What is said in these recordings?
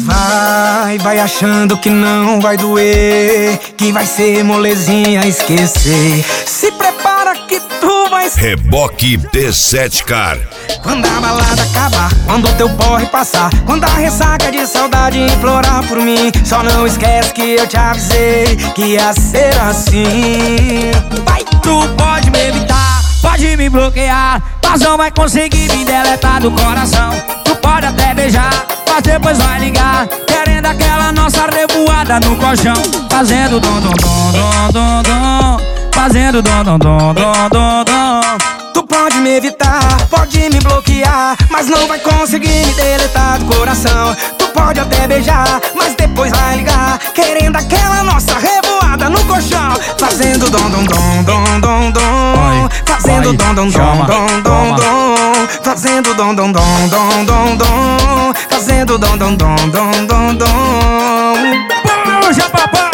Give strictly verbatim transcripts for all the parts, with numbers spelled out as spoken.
Vai, vai achando que não vai doer, que vai ser molezinha esquecer. Se prepara que tu vai ser Reboque D sete Car. quando a balada acabar, quando o teu porre passar, quando a ressaca de saudade implorar por mim. Só não esquece que eu te avisei que ia ser assim. Vai, tu pode me evitar, pode me bloquear, mas não vai conseguir me deletar do coração. Tu pode até beijar, mas depois vai ligar, querendo aquela nossa revoada no colchão. Fazendo dom dom dom dom dom dom, fazendo dom dom dom dom dom dom. Tu pode me evitar, pode me bloquear, mas não vai conseguir me deletar do coração. Tu pode até beijar, mas depois vai ligar, querendo aquela nossa revoada no colchão. Fazendo dom dom dom dom dom dom, fazendo dom dom dom dom dom dom, fazendo dom dom dom dom dom dom, fazendo dom dom dom dom dom dom. Puxa, papai!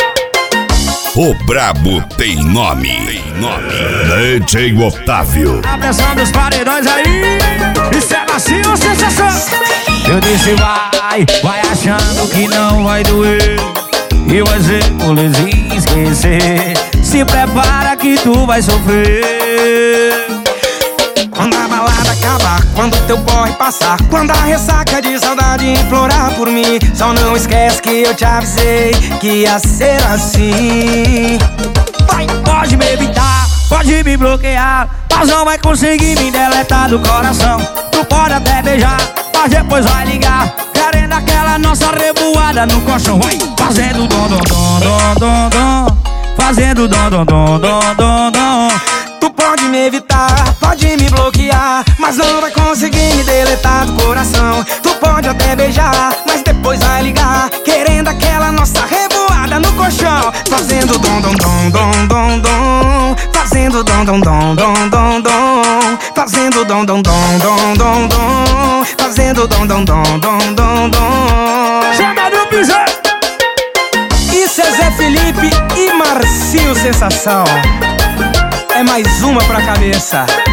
O brabo tem nome. Tem nome. D J Otávio. A pressão dos paredões aí, isso é macio, sensação. Eu disse vai, vai achando que não vai doer, e vai ser molezinha esquecer. Se prepara que tu vai sofrer. Quando a balada acabar, quando teu porre passar, quando a ressaca de saudade implorar por mim. Só não esquece que eu te avisei que ia ser assim. Vai, pode me evitar, pode me bloquear, mas não vai conseguir me deletar do coração. Tu pode até beijar, mas depois vai ligar, querendo aquela nossa revoada no colchão. Vai, fazendo dom dom dom dom dom dom, fazendo dom dom dom dom dom dom. Tu pode me evitar, pode me bloquear, mas não vai conseguir me deletar do coração. Tu pode até beijar, mas depois vai ligar, querendo aquela nossa revoada no colchão. Fazendo dom dom dom dom dom dom, fazendo dom dom dom dom dom dom, fazendo dom dom dom dom dom dom, fazendo dom dom dom dom dom dom. Chama no pisão! Isso é Zé Felipe e Marcinho Sensação. É mais uma pra cabeça.